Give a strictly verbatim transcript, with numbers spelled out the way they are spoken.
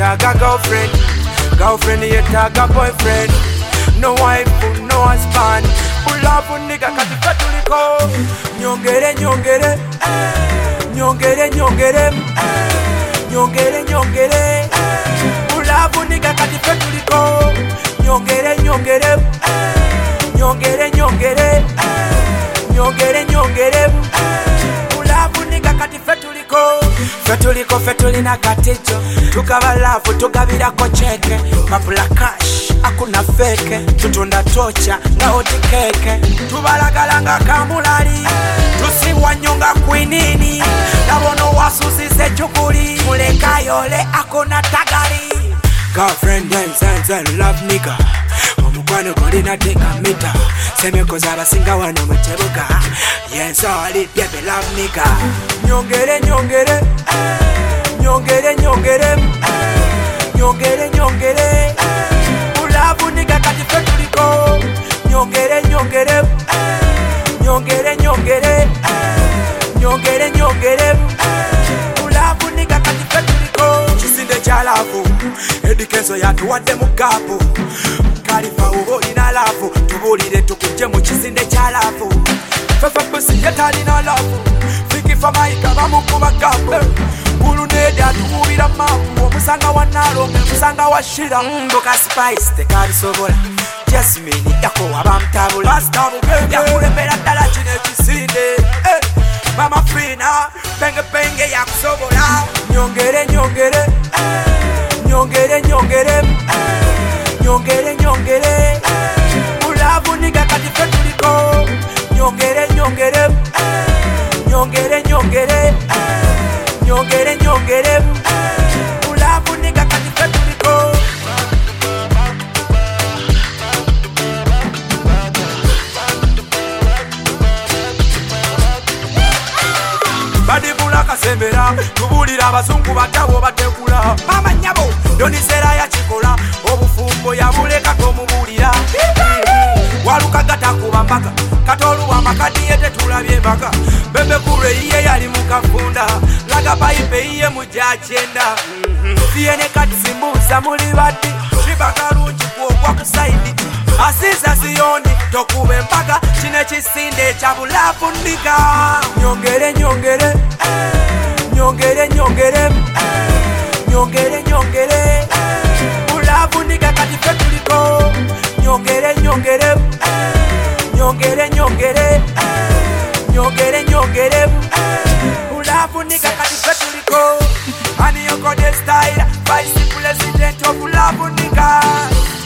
yetaga girlfriend, girlfriend yetaga boyfriend. No wife, no husband. Ulavu nigga kati fetuliko. Nyongere nyongere, nyongere nyongere, nyongere nyongere. Ulavu nigga kati fetuliko. Nyongere nyongere, nyongere nyongere, nyongere nyongere. Ulavu nigga kati fetuliko. Fetuliko fetulina katicho. Tukaba lavu tukabirako cheke. Mapula cash akuna feke. Tutunda tocha nga oti keke. Tubalagalanga kamulali. Tusiwa nyonga kwinini. Nabono wasusize chukuli. Muleka yole akuna tagali. Girlfriend and sense and love nigga. Omukwano kolina tenga mita. Semeko zabasinga wano muchebuka. Yes all it baby love nigga. Nyongere nyongere, nyongere nyongere, nyongere nyongere. Ulavu nigga kati fetuliko. Nyongere nyongere, nyongere nyongere, nyongere nyongere. Ulavu nigga kati fetuliko. Chisinde chalavu, edikezo yatu wade mukapu. Kalifa uboli na lavu, tubulire tukuje mu chisinde chalavu. Fefe pusi yetali na lavu. Famaika bamukuba kapo Bulunede atuubira mapu Omusanga wa nalonge, omusanga wa shira Mboka spice, tekali sobola Jasmine, yako wabamtabula Bastabu genge, yakulembera dala chine kisinde eh. Mama fina, penge penge ya kusobola Nyongere nyongere Nyongere nyongere Nyongere nyongere Ulavu niga kati fetuliko Nyongere nyongere Nyongere nyongere, nyongere nyongere. Ulavu nigga kati fetuliko. Badibula kasembera, tubulira abazungu batawo batekula. Mama nyabo, donisera ya chikola, obufumbo yabuleka tomubulira. Waluka gata kubambaka, katolu wa makadi yete tulabye baka. Bebe kure iye yali mukafunda, laga paipe iye mujachenda. Fiene kati simbuza muli bati, shibaka runchi kuokwa kusaidi. Asiza ziyoni, tokube mpaka, chine chisinde chabulafu nika. Nyongere nyongere, nyongere nyongere, nyongere nyongere. Ulavu nika kati fetuliko. Nyongere nyongere, nyongere nyongere, nyongere nyongere. Ulavu nigga kati fetuliko. Honey yoko de style, vice president of Ulavu nigga.